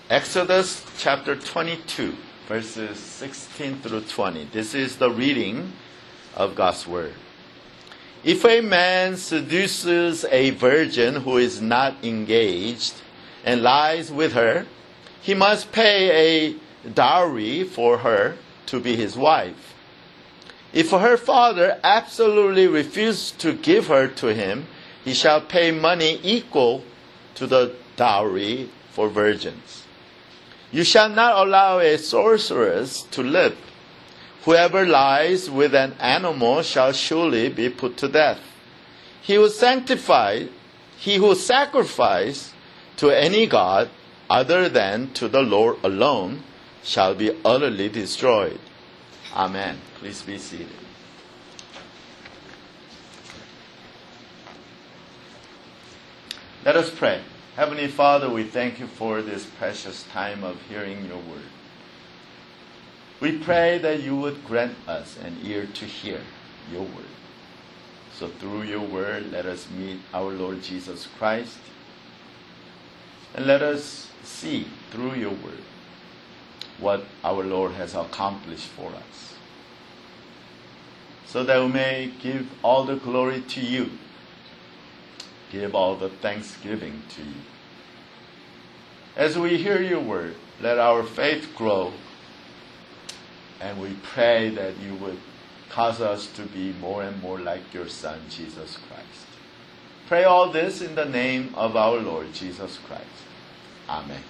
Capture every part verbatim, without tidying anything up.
Exodus chapter twenty-two, verses sixteen through twenty. This is the reading of God's Word. If a man seduces a virgin who is not engaged and lies with her, he must pay a dowry for her to be his wife. If her father absolutely refuses to give her to him, he shall pay money equal to the dowry for virgins. You shall not allow a sorceress to live. Whoever lies with an animal shall surely be put to death. He who sanctifies, he who sacrifices to any god other than to the Lord alone shall be utterly destroyed. Amen. Please be seated. Let us pray. Heavenly Father, we thank you for this precious time of hearing your word. We pray that you would grant us an ear to hear your word. So through your word, let us meet our Lord Jesus Christ. And let us see through your word what our Lord has accomplished for us. So that we may give all the glory to you. Give all the thanksgiving to you. As we hear your word, let our faith grow. And we pray that you would cause us to be more and more like your Son, Jesus Christ. Pray all this in the name of our Lord Jesus Christ. Amen.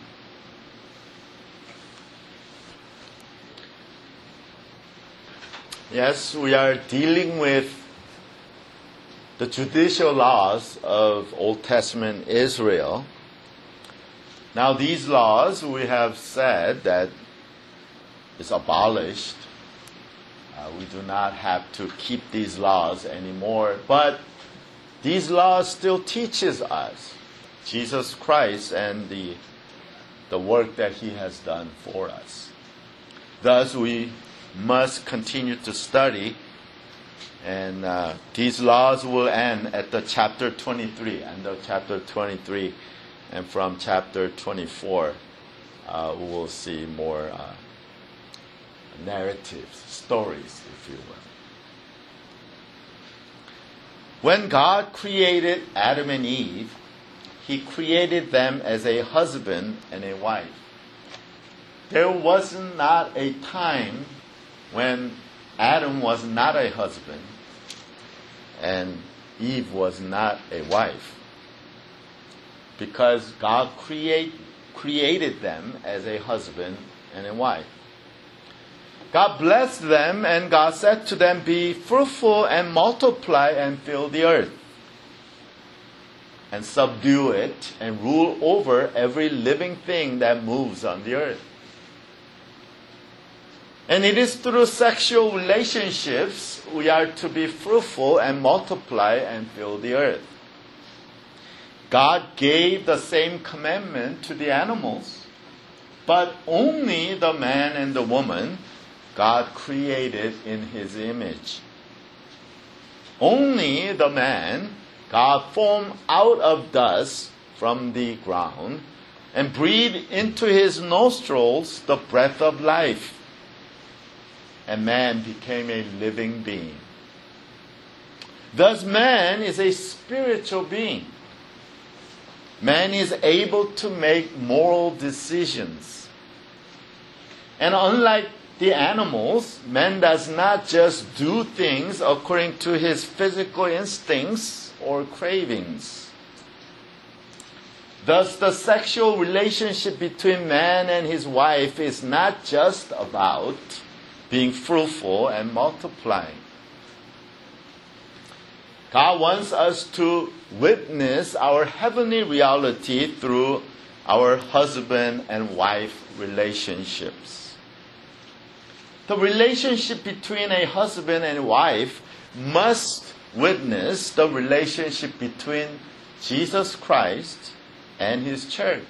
Yes, we are dealing with the judicial laws of Old Testament Israel. Now these laws, we have said that is abolished. Uh, we do not have to keep these laws anymore. But these laws still teaches us Jesus Christ and the, the work that he has done for us. Thus, we must continue to study. And uh, these laws will end at the chapter twenty-three, end of chapter twenty-three. And from chapter twenty-four, uh, we will see more uh, narratives, stories, if you will. When God created Adam and Eve, he created them as a husband and a wife. There was not a time when Adam was not a husband and Eve was not a wife, because God create, created them as a husband and a wife. God blessed them, and God said to them, "Be fruitful and multiply and fill the earth, and subdue it, and rule over every living thing that moves on the earth." And it is through sexual relationships we are to be fruitful and multiply and fill the earth. God gave the same commandment to the animals, but only the man and the woman God created in his image. Only the man God formed out of dust from the ground and breathed into his nostrils the breath of life. And man became a living being. Thus man is a spiritual being. Man is able to make moral decisions. And unlike the animals, man does not just do things according to his physical instincts or cravings. Thus, the sexual relationship between man and his wife is not just about being fruitful and multiplying. God wants us to witness our heavenly reality through our husband and wife relationships. The relationship between a husband and wife must witness the relationship between Jesus Christ and his church.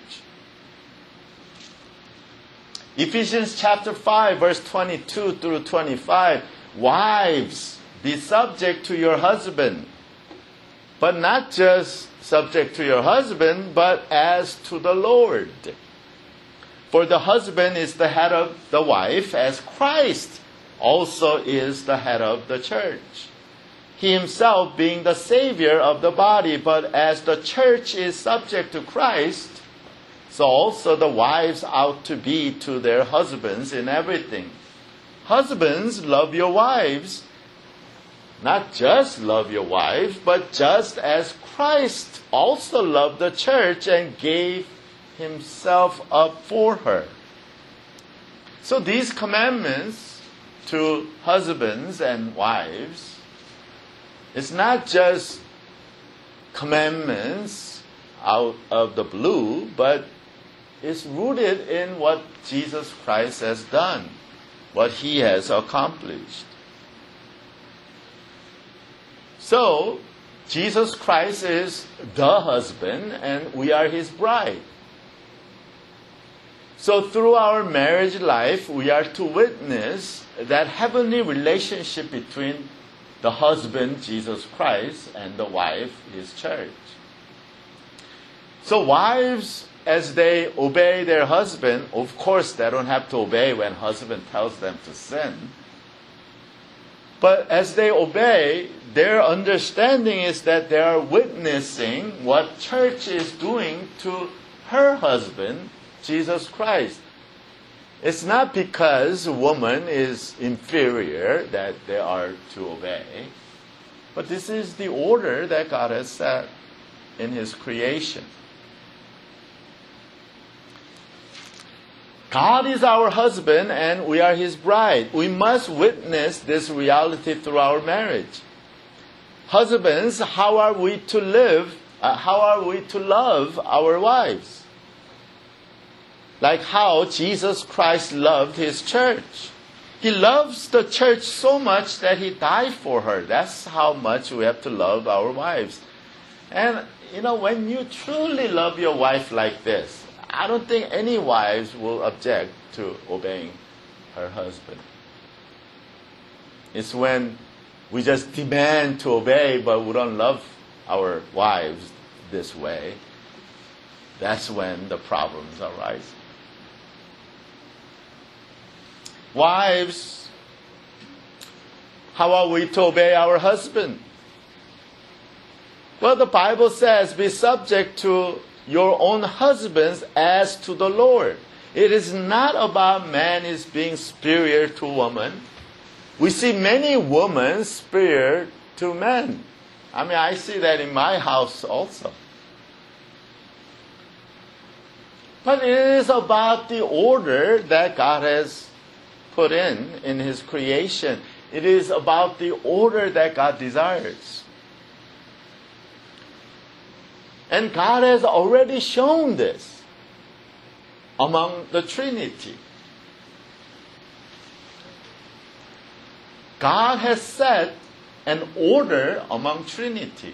Ephesians chapter five, verse twenty-two through twenty-five. Wives, be subject to your husband, but not just subject to your husband, but as to the Lord. For the husband is the head of the wife, as Christ also is the head of the church. He himself being the Savior of the body, but as the church is subject to Christ, so also the wives ought to be to their husbands in everything. Husbands, love your wives. Not just love your wives, but just as Christ also loved the church and gave himself up for her. So these commandments to husbands and wives, it's not just commandments out of the blue, but it's rooted in what Jesus Christ has done, what he has accomplished. So, Jesus Christ is the husband and we are his bride. So through our marriage life, we are to witness that heavenly relationship between the husband, Jesus Christ, and the wife, his church. So wives, as they obey their husband, of course they don't have to obey when husband tells them to sin. But as they obey, their understanding is that they are witnessing what church is doing to her husband, Jesus Christ. It's not because a woman is inferior that they are to obey, but this is the order that God has set in his creation. God is our husband and we are his bride. We must witness this reality through our marriage. Husbands, how are we to live? Uh, how are we to love our wives? Like how Jesus Christ loved his church. He loves the church so much that he died for her. That's how much we have to love our wives. And, you know, when you truly love your wife like this, I don't think any wives will object to obeying her husband. It's when we just demand to obey, but we don't love our wives this way. That's when the problems arise. Wives, how are we to obey our husband? Well, the Bible says, be subject to your own husbands as to the Lord. It is not about man is being superior to woman. We see many women superior to men. I mean, I see that in my house also. But it is about the order that God has put in in his creation. It is about the order that God desires. And God has already shown this among the Trinity. God has set an order among Trinity.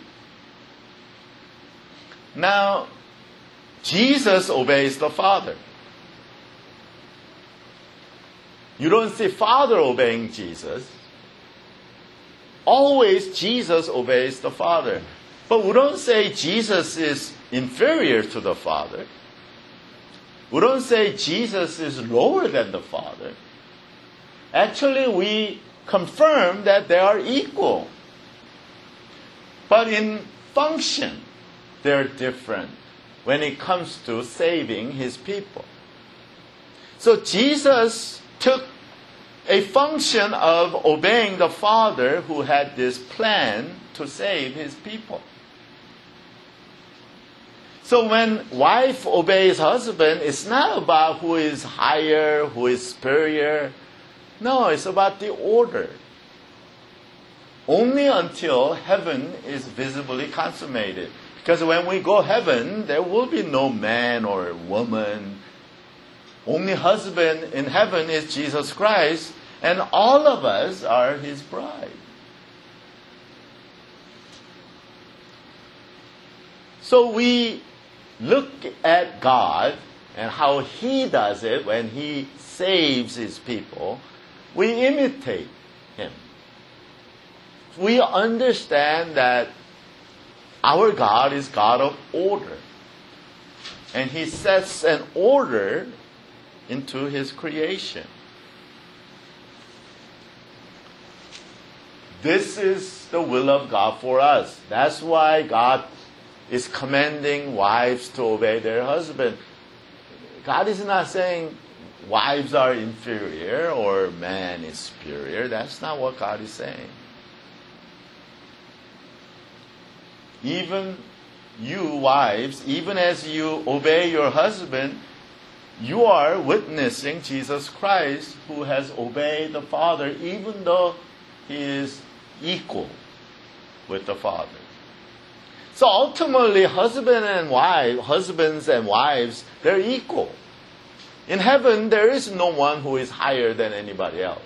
Now, Jesus obeys the Father. You don't see Father obeying Jesus. Always Jesus obeys the Father. But we don't say Jesus is inferior to the Father. We don't say Jesus is lower than the Father. Actually, we confirm that they are equal. But in function, they're different when it comes to saving his people. So Jesus took a function of obeying the Father who had this plan to save his people. So when wife obeys husband, it's not about who is higher, who is superior. No, it's about the order. Only until heaven is visibly consummated. Because when we go heaven, there will be no man or woman. Only husband in heaven is Jesus Christ, and all of us are his bride. So we look at God and how he does it when he saves his people. We imitate him. We understand that our God is God of order. And he sets an order into His creation. This is the will of God for us. That's why God is commanding wives to obey their husband. God is not saying wives are inferior or man is superior. That's not what God is saying. Even you wives, even as you obey your husband, you are witnessing Jesus Christ, who has obeyed the Father even though He is equal with the Father. So ultimately, husband and wife, husbands and wives, they're equal. In heaven, there is no one who is higher than anybody else.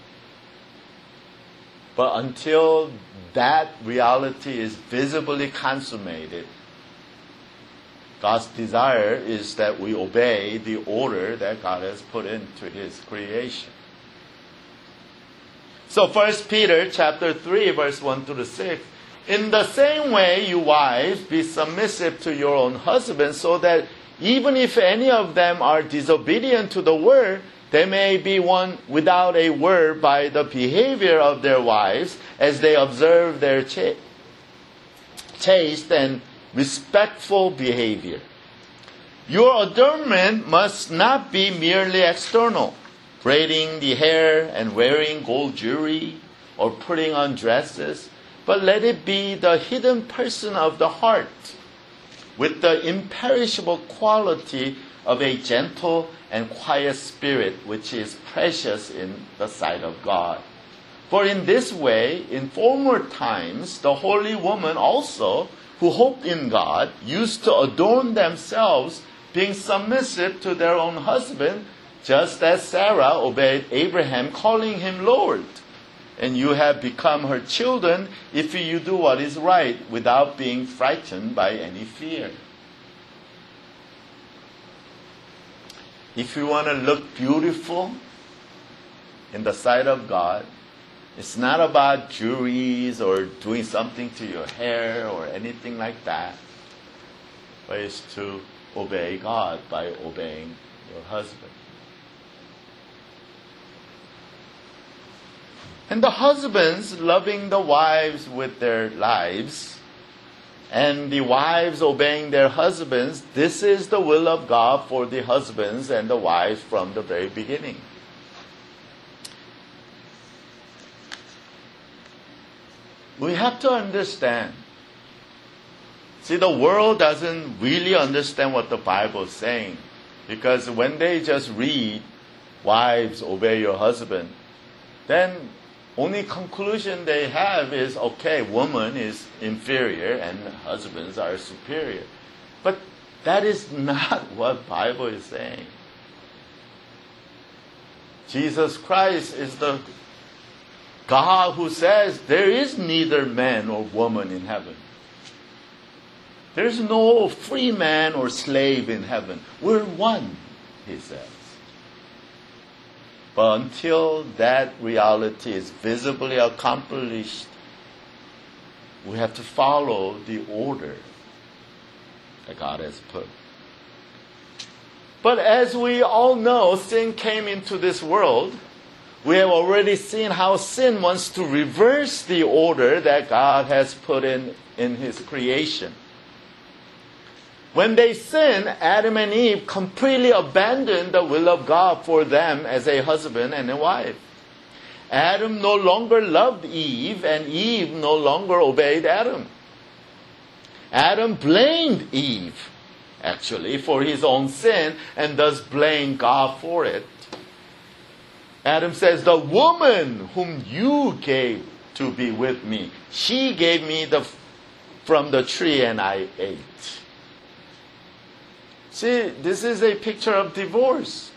But until that reality is visibly consummated, God's desire is that we obey the order that God has put into His creation. So First Peter chapter three, verse one to six, in the same way, you wives, be submissive to your own husbands, so that even if any of them are disobedient to the word, they may be won without a word by the behavior of their wives, as they observe their cha- chaste and respectful behavior. Your adornment must not be merely external, braiding the hair and wearing gold jewelry or putting on dresses, but let it be the hidden person of the heart, with the imperishable quality of a gentle and quiet spirit, which is precious in the sight of God. For in this way, in former times, the holy women also, who hoped in God, used to adorn themselves, being submissive to their own husband, just as Sarah obeyed Abraham, calling him Lord. And you have become her children if you do what is right, without being frightened by any fear. If you want to look beautiful in the sight of God, it's not about jewelries or doing something to your hair or anything like that, but it's to obey God by obeying your husband. And the husbands loving the wives with their lives, and the wives obeying their husbands, this is the will of God for the husbands and the wives from the very beginning. We have to understand. See, the world doesn't really understand what the Bible is saying, because when they just read, wives, obey your husband, then only conclusion they have is, okay, woman is inferior and husbands are superior. But that is not what Bible is saying. Jesus Christ is the God who says there is neither man or woman in heaven. There's no free man or slave in heaven. We're one, He says. But until that reality is visibly accomplished, we have to follow the order that God has put. But as we all know, sin came into this world. We have already seen how sin wants to reverse the order that God has put in, in His creation. When they sinned, Adam and Eve completely abandoned the will of God for them as a husband and a wife. Adam no longer loved Eve, and Eve no longer obeyed Adam. Adam blamed Eve, actually, for his own sin, and thus blamed God for it. Adam says, the woman whom you gave to be with me, she gave me the from the tree and I ate. See, this is a picture of divorce.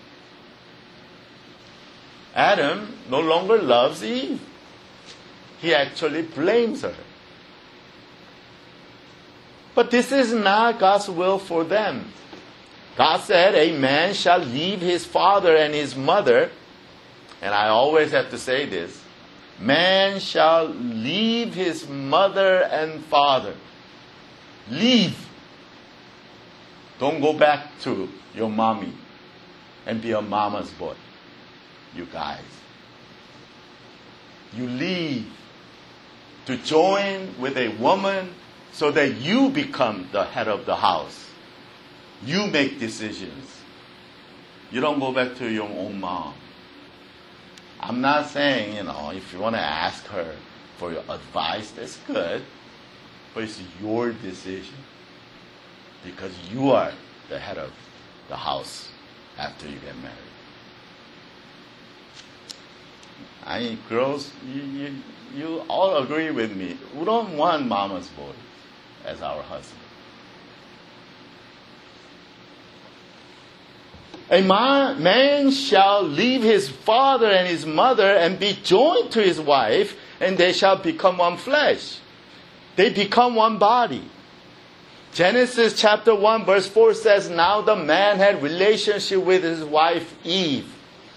Adam no longer loves Eve. He actually blames her. But this is not God's will for them. God said, a man shall leave his father and his mother. And I always have to say this. Man shall leave his mother and father. Leave. Don't go back to your mommy and be a mama's boy. You guys. You leave to join with a woman so that you become the head of the house. You make decisions. You don't go back to your own mom. I'm not saying, you know, if you want to ask her for your advice, that's good. But it's your decision. Because you are the head of the house after you get married. I mean, girls, you, you, you all agree with me. We don't want mama's boy as our husband. A man, man shall leave his father and his mother and be joined to his wife, and they shall become one flesh. They become one body. Genesis chapter one verse four says, now the man had relationship with his wife Eve.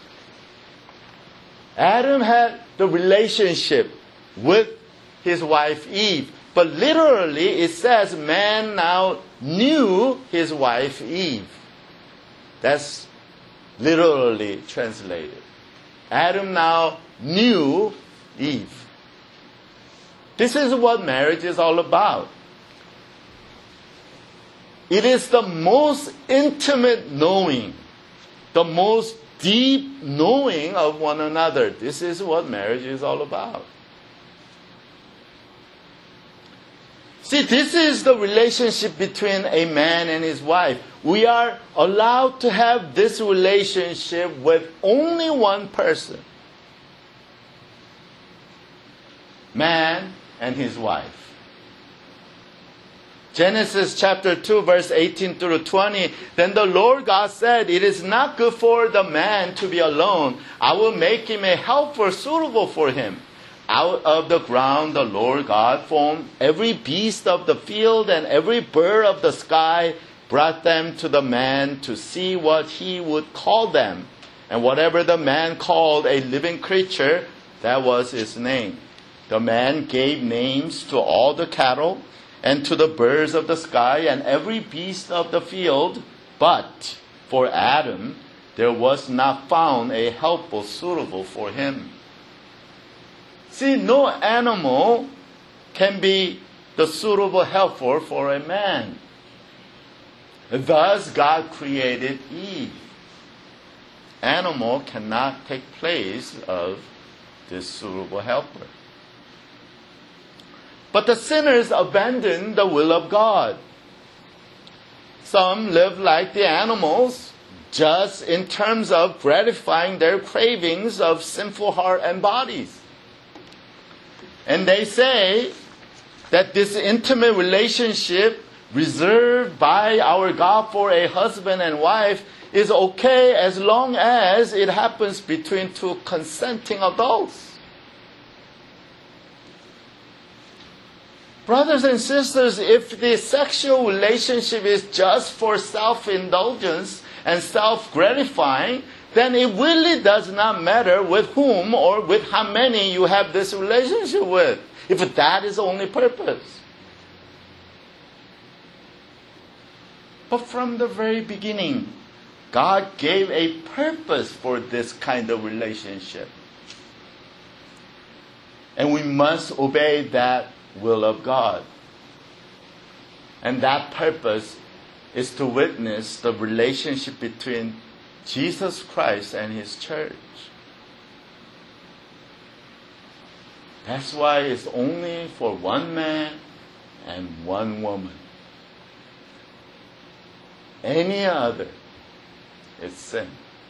Adam had the relationship with his wife Eve. But literally it says man now knew his wife Eve. That's literally translated. Adam now knew Eve. This is what marriage is all about. It is the most intimate knowing, the most deep knowing of one another. This is what marriage is all about. See, this is the relationship between a man and his wife. We are allowed to have this relationship with only one person. Man and his wife. Genesis chapter two verse eighteen through twenty. Then the Lord God said, it is not good for the man to be alone. I will make him a helper suitable for him. Out of the ground the Lord God formed every beast of the field and every bird of the sky, brought them to the man to see what he would call them. And whatever the man called a living creature, that was his name. The man gave names to all the cattle and to the birds of the sky and every beast of the field. But for Adam there was not found a helper suitable for him. See, no animal can be the suitable helper for a man. Thus God created Eve. Animal cannot take place of this suitable helper. But the sinners abandoned the will of God. Some live like the animals, just in terms of gratifying their cravings of sinful heart and bodies. And they say that this intimate relationship reserved by our God for a husband and wife is okay as long as it happens between two consenting adults. Brothers and sisters, if the sexual relationship is just for self-indulgence and self-gratifying, then it really does not matter with whom or with how many you have this relationship with, if that is the only purpose. But from the very beginning, God gave a purpose for this kind of relationship. And we must obey that will of God. And that purpose is to witness the relationship between Jesus Christ and His church. That's why it's only for one man and one woman. Any other is sin.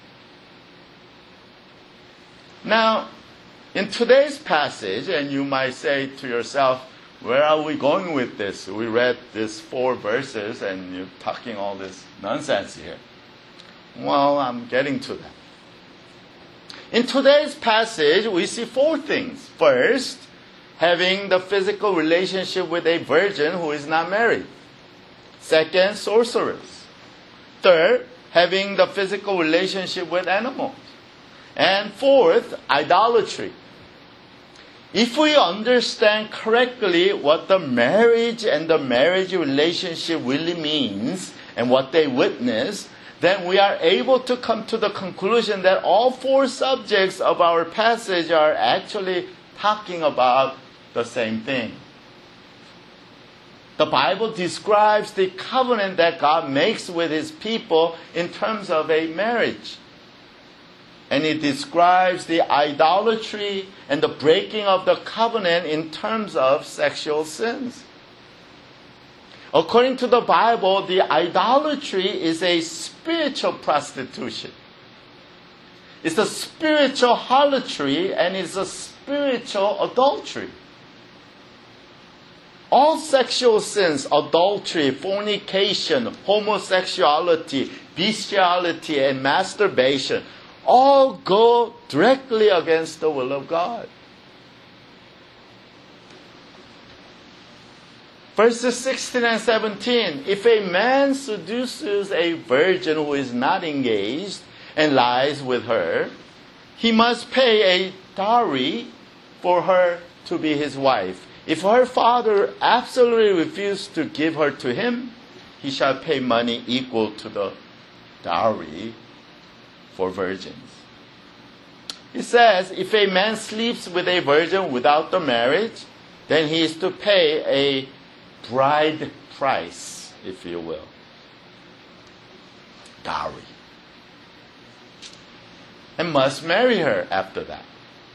Now, in today's passage, and you might say to yourself, where are we going with this? We read these four verses and you're talking all this nonsense here. Well, I'm getting to that. In today's passage, we see four things. First, having the physical relationship with a virgin who is not married. Second, sorcerers. Third, having the physical relationship with animals. And fourth, idolatry. If we understand correctly what the marriage and the marriage relationship really means and what they witness, then we are able to come to the conclusion that all four subjects of our passage are actually talking about the same thing. The Bible describes the covenant that God makes with His people in terms of a marriage. And it describes the idolatry and the breaking of the covenant in terms of sexual sins. According to the Bible, the idolatry is a spiritual prostitution. It's a spiritual harlotry and it's a spiritual adultery. All sexual sins, adultery, fornication, homosexuality, bestiality, and masturbation, all go directly against the will of God. Verses sixteen and seventeen, if a man seduces a virgin who is not engaged and lies with her, he must pay a dowry for her to be his wife. If her father absolutely refused to give her to him, he shall pay money equal to the dowry for virgins. He says, if a man sleeps with a virgin without the marriage, then he is to pay a bride price, if you will. Dowry. And must marry her after that.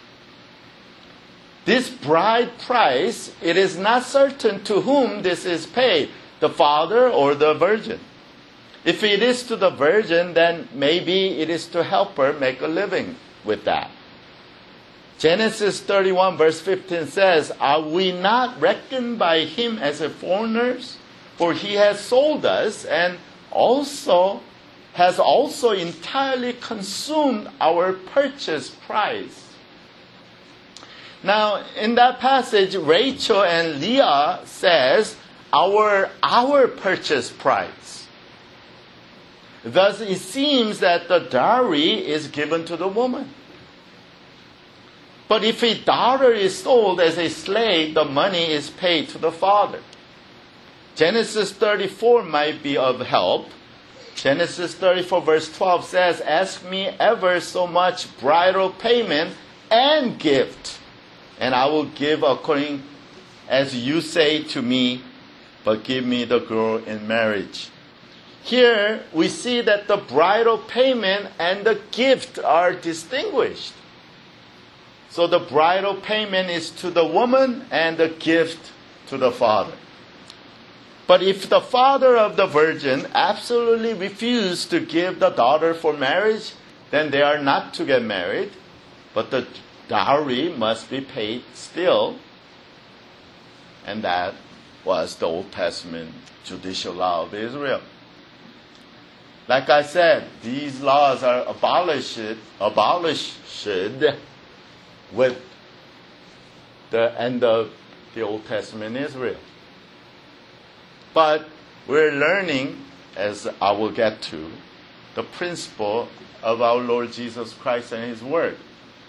This bride price, it is not certain to whom this is paid, the father or the virgin. If it is to the virgin, then maybe it is to help her make a living with that. Genesis thirty-one verse fifteen says, are we not reckoned by him as foreigners? For he has sold us and also has also entirely consumed our purchase price. Now, in that passage, Rachel and Leah says, our, our purchase price. Thus, it seems that the dowry is given to the woman. But if a daughter is sold as a slave, the money is paid to the father. Genesis thirty-four might be of help. Genesis thirty-four verse twelve says, ask me ever so much bridal payment and gift, and I will give according as you say to me, but give me the girl in marriage. Here we see that the bridal payment and the gift are distinguished. So the bridal payment is to the woman and the gift to the father. But if the father of the virgin absolutely refused to give the daughter for marriage, then they are not to get married, but the dowry must be paid still. And that was the Old Testament judicial law of Israel. Like I said, these laws are abolished, abolished with the end of the Old Testament Israel. But we're learning, as I will get to, the principle of our Lord Jesus Christ and His Word.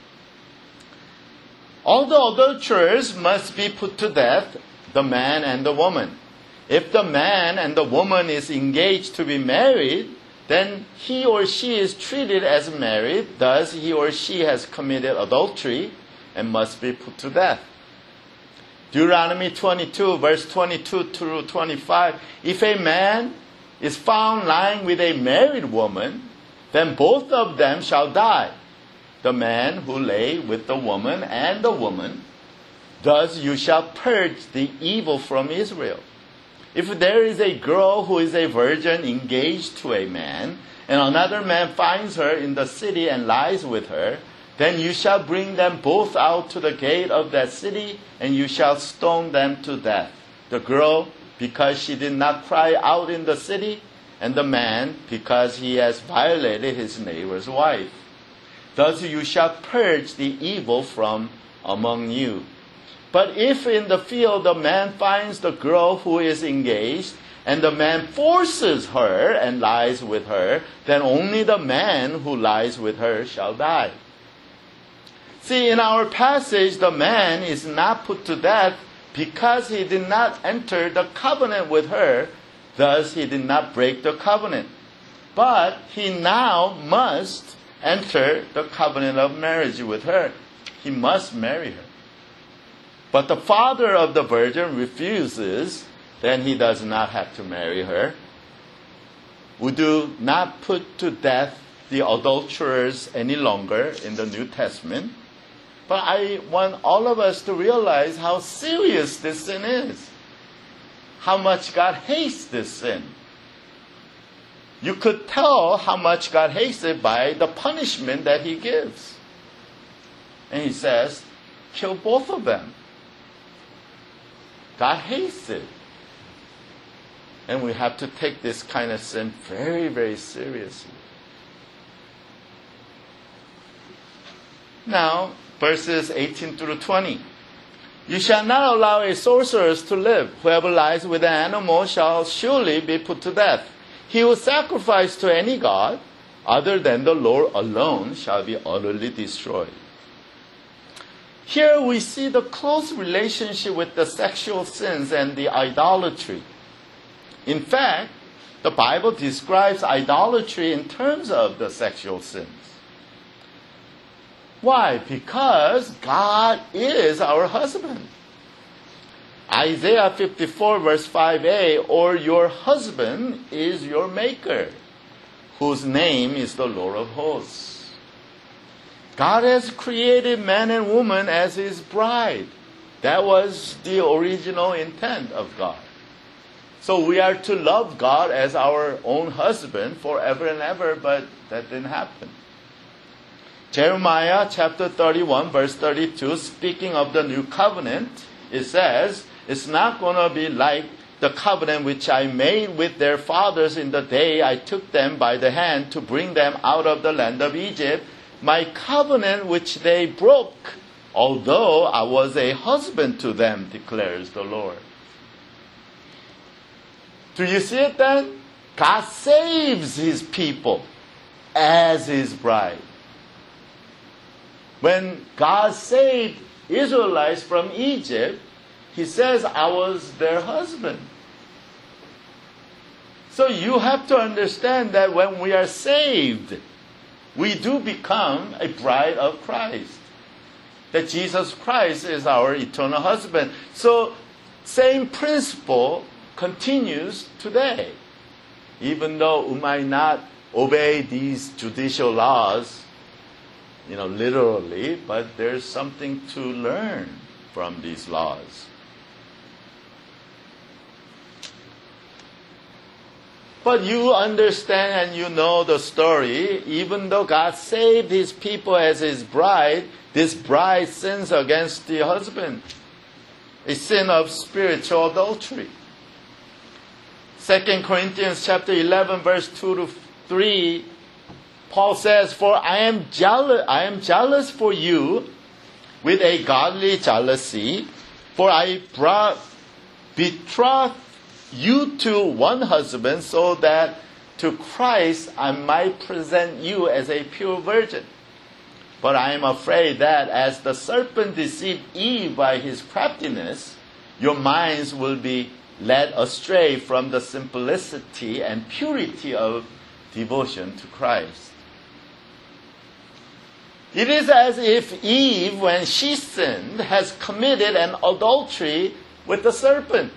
All the adulterers must be put to death, the man and the woman. If the man and the woman is engaged to be married, then he or she is treated as married, thus he or she has committed adultery and must be put to death. Deuteronomy twenty-two, verse twenty-two through twenty-five, if a man is found lying with a married woman, then both of them shall die, the man who lay with the woman and the woman. Thus you shall purge the evil from Israel. If there is a girl who is a virgin engaged to a man, and another man finds her in the city and lies with her, then you shall bring them both out to the gate of that city, and you shall stone them to death. The girl, because she did not cry out in the city, and the man, because he has violated his neighbor's wife. Thus you shall purge the evil from among you. But if in the field the man finds the girl who is engaged, and the man forces her and lies with her, then only the man who lies with her shall die. See, in our passage, the man is not put to death because he did not enter the covenant with her, thus he did not break the covenant. But he now must enter the covenant of marriage with her. He must marry her. But the father of the virgin refuses, then he does not have to marry her. We do not put to death the adulterers any longer in the New Testament. But I want all of us to realize how serious this sin is. How much God hates this sin. You could tell how much God hates it by the punishment that he gives. And he says, kill both of them. God hates it. And we have to take this kind of sin very, very seriously. Now, verses eighteen through twenty. You shall not allow a sorceress to live. Whoever lies with an animal shall surely be put to death. He who sacrifices to any god other than the Lord alone shall be utterly destroyed. Here we see the close relationship with the sexual sins and the idolatry. In fact, the Bible describes idolatry in terms of the sexual sins. Why? Because God is our husband. Isaiah fifty-four verse five a, or your husband is your maker, whose name is the Lord of hosts. God has created man and woman as his bride. That was the original intent of God. So we are to love God as our own husband forever and ever, but that didn't happen. Jeremiah chapter thirty-one verse thirty-two, speaking of the new covenant, it says, it's not going to be like the covenant which I made with their fathers in the day I took them by the hand to bring them out of the land of Egypt, my covenant which they broke, although I was a husband to them, declares the Lord. Do you see it then? God saves his people as his bride. When God saved Israelites from Egypt, he says, I was their husband. So you have to understand that when we are saved, we do become a bride of Christ. That Jesus Christ is our eternal husband. So, same principle continues today. Even though we might not obey these judicial laws, you know, literally, but there's something to learn from these laws. But you understand and you know the story. Even though God saved his people as his bride, this bride sins against the husband. A sin of spiritual adultery. Second Corinthians chapter eleven verse two to three, Paul says, for I am jealous, I am jealous for you with a godly jealousy, for I brought, betrothed you to one husband, so that to Christ I might present you as a pure virgin. But I am afraid that as the serpent deceived Eve by his craftiness, your minds will be led astray from the simplicity and purity of devotion to Christ. It is as if Eve, when she sinned, has committed an adultery with the serpent.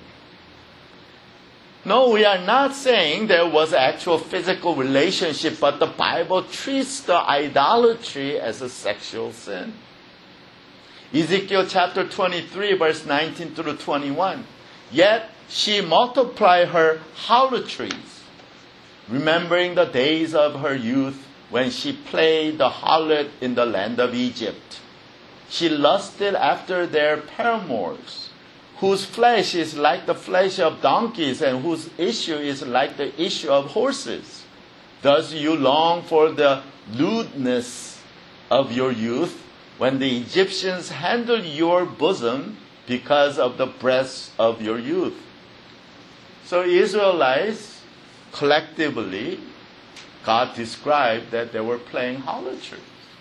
No, we are not saying there was actual physical relationship, but the Bible treats the idolatry as a sexual sin. Ezekiel chapter twenty-three, verse nineteen through twenty-one. Yet she multiplied her harlotries, remembering the days of her youth when she played the harlot in the land of Egypt. She lusted after their paramours, whose flesh is like the flesh of donkeys and whose issue is like the issue of horses. Thus you long for the lewdness of your youth, when the Egyptians handled your bosom because of the breasts of your youth. So Israelites, collectively, God described that they were playing harlotry.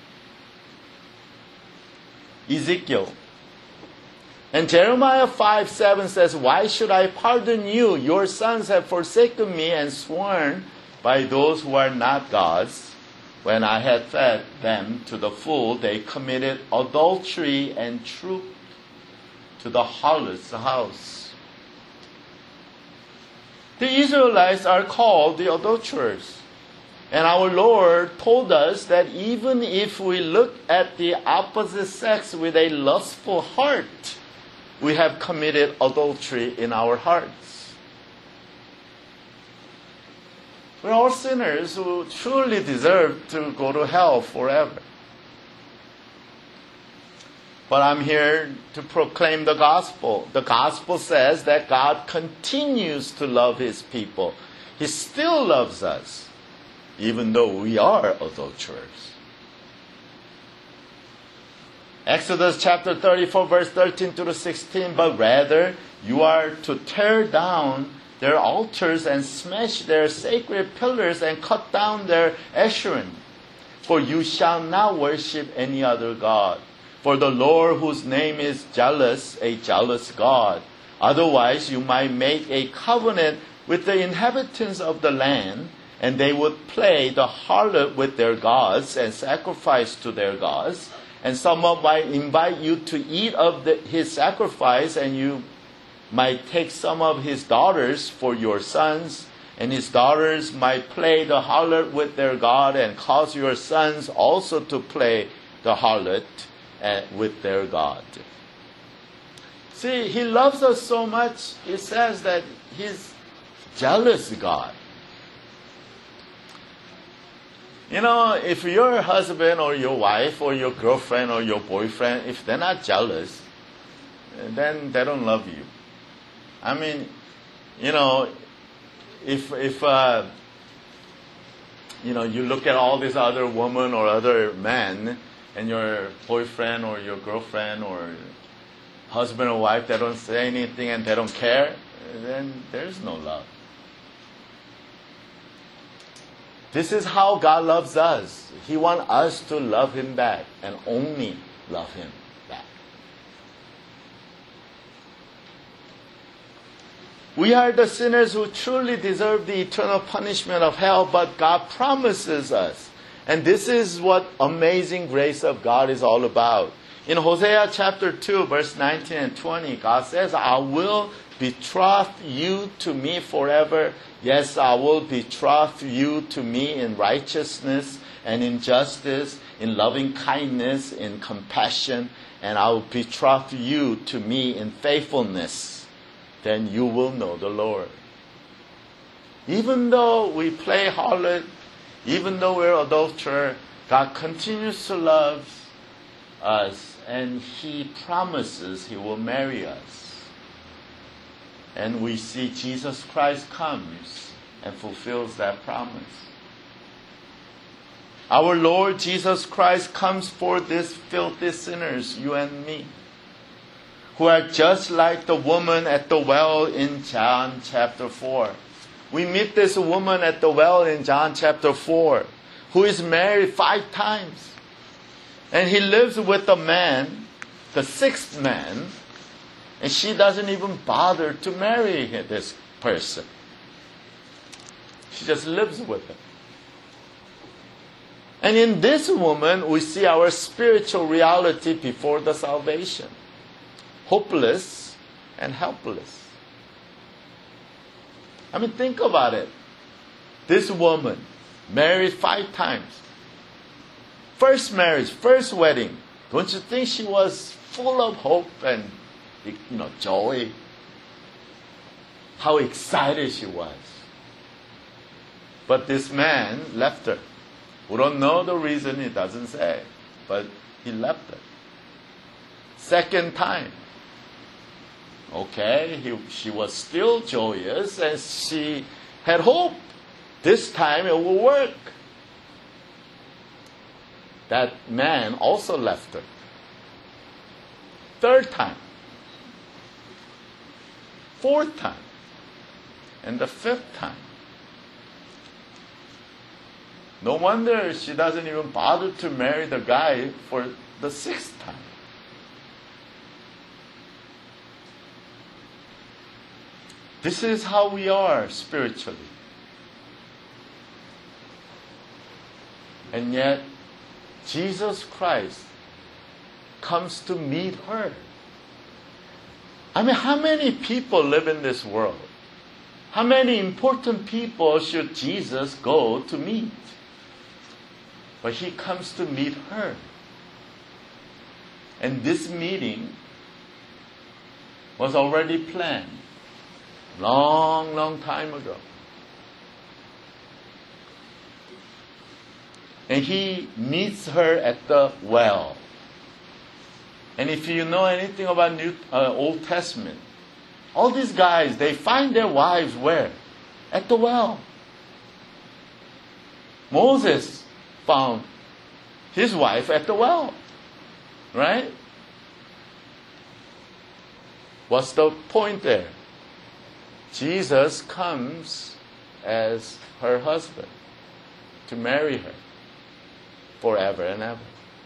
Ezekiel. And Jeremiah five seven says, why should I pardon you? Your sons have forsaken me and sworn by those who are not God's. When I had fed them to the full, they committed adultery and trooped to the harlot's house. The Israelites are called the adulterers. And our Lord told us that even if we look at the opposite sex with a lustful heart, we have committed adultery in our hearts. We're all sinners who truly deserve to go to hell forever. But I'm here to proclaim the gospel. The gospel says that God continues to love His people. He still loves us, even though we are adulterers. Exodus chapter thirty-four, verse thirteen to sixteen, but rather you are to tear down their altars and smash their sacred pillars and cut down their Asherim. For you shall not worship any other god. For the Lord, whose name is jealous, a jealous God. Otherwise you might make a covenant with the inhabitants of the land, and they would play the harlot with their gods and sacrifice to their gods. And someone might invite you to eat of the, his sacrifice, and you might take some of his daughters for your sons, and his daughters might play the harlot with their god, and cause your sons also to play the harlot uh, with their god. See, He loves us so much, it says that He's jealous God. You know, if your husband or your wife or your girlfriend or your boyfriend, if they're not jealous, then they don't love you. I mean, you know, if if uh, you know, you look at all these other women or other men, and your boyfriend or your girlfriend or husband or wife, they don't say anything and they don't care, then there's no love. This is how God loves us. He wants us to love Him back and only love Him back. We are the sinners who truly deserve the eternal punishment of hell, but God promises us. And this is what amazing grace of God is all about. In Hosea chapter two, verse nineteen and twenty, God says, I will betroth you to me forever. Yes, I will betroth you to me in righteousness and in justice, in loving kindness, in compassion, and I will betroth you to me in faithfulness. Then you will know the Lord. Even though we play harlot, even though we're adulterer, God continues to love us, and He promises He will marry us. And we see Jesus Christ comes and fulfills that promise. Our Lord Jesus Christ comes for these filthy sinners, you and me, who are just like the woman at the well in John chapter four. We meet this woman at the well in John chapter four, who is married five times. And he lives with a man, the sixth man, and she doesn't even bother to marry this person. She just lives with him. And in this woman, we see our spiritual reality before the salvation. Hopeless and helpless. I mean, think about it. This woman, married five times. First marriage, first wedding. Don't you think she was full of hope and, you know, joy? How excited she was. But this man left her. We don't know the reason, he doesn't say. But he left her. Second time. Okay, he, she was still joyous and she had hope. This time it will work. That man also left her. Third time. Fourth time. And the fifth time. No wonder she doesn't even bother to marry the guy for the sixth time. This is how we are spiritually. And yet, Jesus Christ comes to meet her. I mean, how many people live in this world? How many important people should Jesus go to meet? But he comes to meet her. And this meeting was already planned long, long time ago. And he meets her at the well. And if you know anything about New uh, Old Testament, all these guys, they find their wives where? At the well. Moses found his wife at the well. Right? What's the point there? Jesus comes as her husband to marry her forever and ever.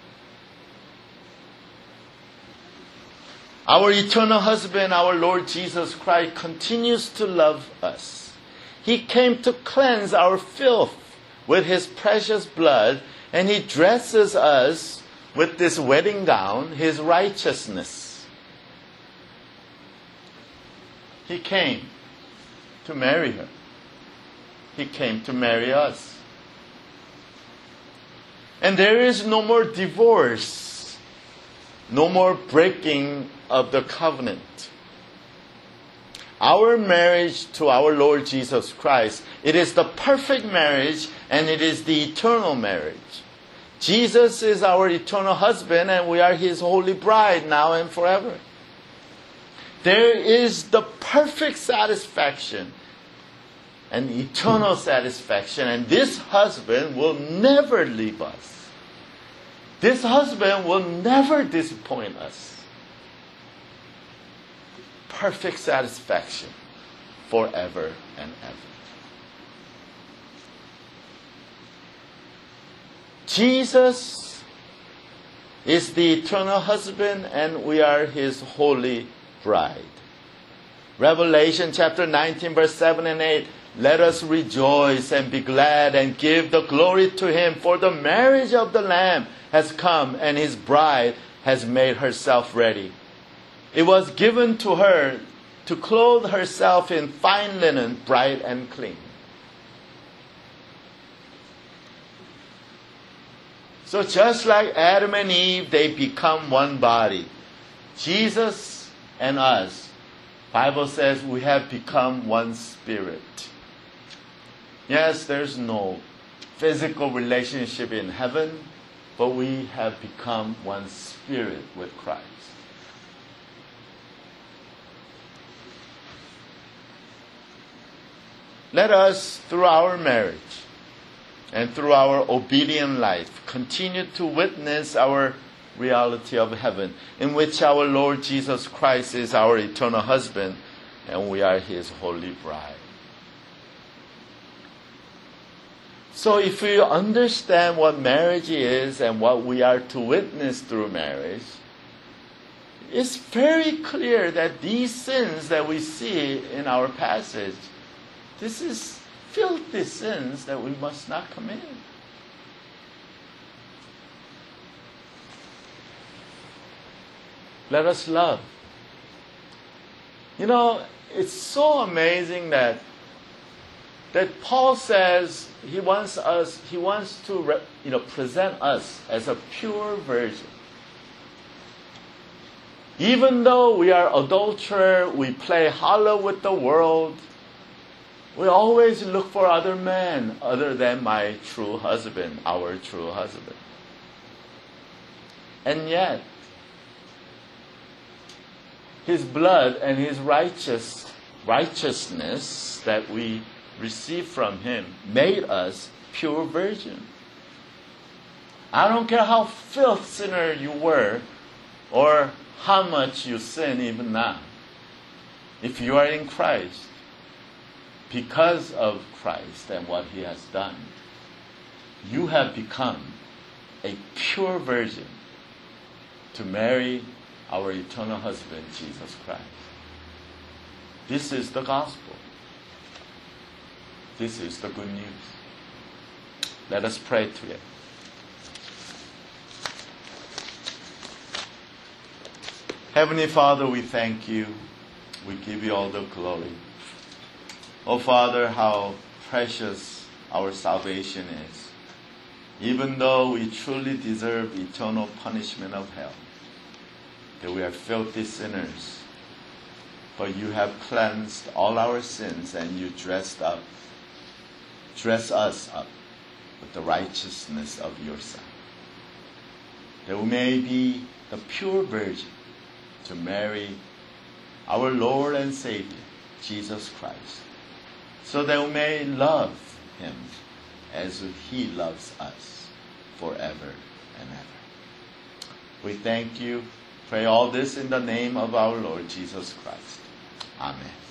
Our eternal husband, our Lord Jesus Christ, continues to love us. He came to cleanse our filth with his precious blood, and he dresses us with this wedding gown, his righteousness. He came to marry her. He came to marry us. And there is no more divorce, no more breaking of the covenant. Our marriage to our Lord Jesus Christ, it is the perfect marriage, and it is the eternal marriage. Jesus is our eternal husband, and we are his holy bride now and forever. There is the perfect satisfaction and eternal satisfaction, and this husband will never leave us. This husband will never disappoint us. Perfect satisfaction forever and ever. Jesus is the eternal husband, and we are his holy bride. Revelation chapter nineteen, verse seven and eight. Let us rejoice and be glad and give the glory to him, for the marriage of the Lamb has come, and his bride has made herself ready. It was given to her to clothe herself in fine linen, bright and clean. So just like Adam and Eve, they become one body. Jesus and us, Bible says we have become one spirit. Yes, there's no physical relationship in heaven, but we have become one spirit with Christ. Let us, through our marriage and through our obedient life, continue to witness our reality of heaven, in which our Lord Jesus Christ is our eternal husband, and we are his holy bride. So if we understand what marriage is and what we are to witness through marriage, it's very clear that these sins that we see in our passage, this is filthy sins that we must not commit. Let us love. You know, it's so amazing that that Paul says he wants us, he wants to you know present us as a pure virgin. Even though we are adulterers, we play hollow with the world, we always look for other men other than my true husband, our true husband. And yet, his blood and his righteous righteousness that we receive from him made us pure virgin. I don't care how filth sinner you were or how much you sin even now. If you are in Christ, because of Christ and what he has done, you have become a pure virgin to marry our eternal husband, Jesus Christ. This is the gospel. This is the good news. Let us pray together. Heavenly Father, we thank you. We give you all the glory. Oh Father, how precious our salvation is. Even though we truly deserve eternal punishment of hell, that we are filthy sinners, but you have cleansed all our sins and you dressed up, dress us up with the righteousness of your Son. That we may be the pure virgin to marry our Lord and Savior, Jesus Christ, so that we may love him as he loves us forever and ever. We thank you. Pray all this in the name of our Lord Jesus Christ. Amen.